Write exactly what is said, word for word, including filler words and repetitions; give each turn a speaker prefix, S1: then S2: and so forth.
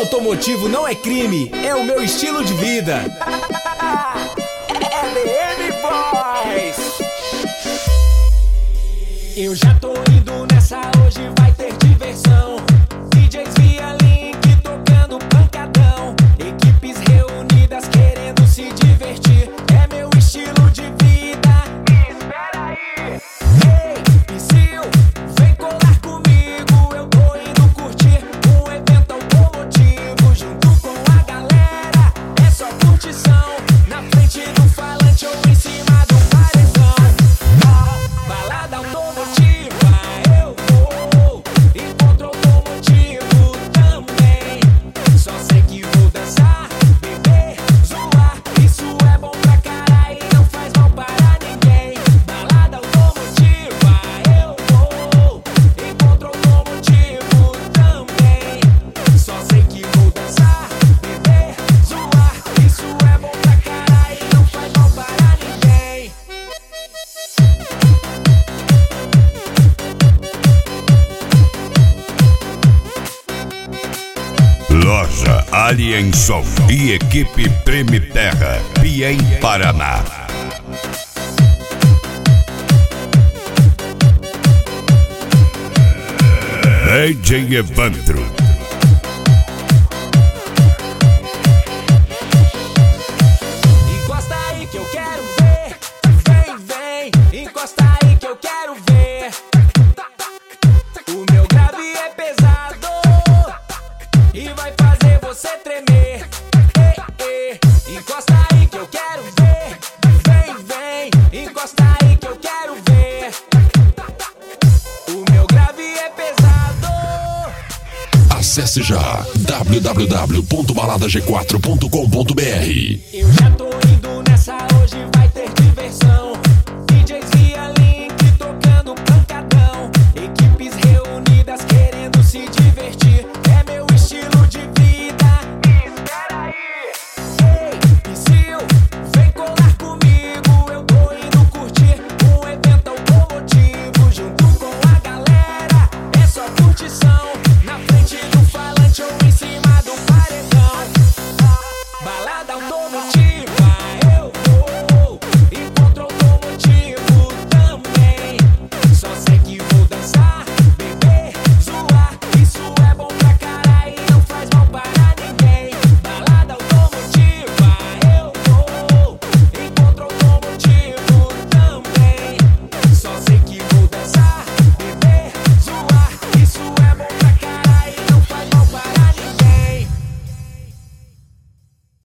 S1: automotivo não é crime, é o meu estilo de vida.
S2: L M Boys.
S3: Eu já tô indo nessa, hoje vai ter diversão. D Js via link tocando pancadão. Equipes reunidas querendo se divertir. É meu estilo de vida. Me espera aí. Ei, Psyll, vem colar comigo. Eu tô indo curtir um evento automotivo junto com a galera. É só curtição na frente do falante ou em cima do paredão. Balada automotiva, eu vou. Encontro automotivo também. Só sei que vou dançar, beber, zoar. Isso é bom pra caralho e não faz mal para ninguém. Balada automotiva, eu vou. Encontro automotivo também. Só sei que vou dançar, beber, zoar. Isso é bom pra caralho e não faz mal para ninguém.
S4: Loja Alien Som e equipe Treme Terra, Piém, Paraná. D J Evandro.
S3: Encosta aí que eu quero ver. Vem, vem. Encosta aí que eu quero ver. O meu grave é pesado e vai fazer você tremer. Eh, eh. Encosta aí que eu quero ver. Vem, vem. Encosta aí que eu quero ver. O meu grave é pesado.
S5: Acesse já w w w ponto balada g quatro ponto com ponto b r.
S3: Eu já tô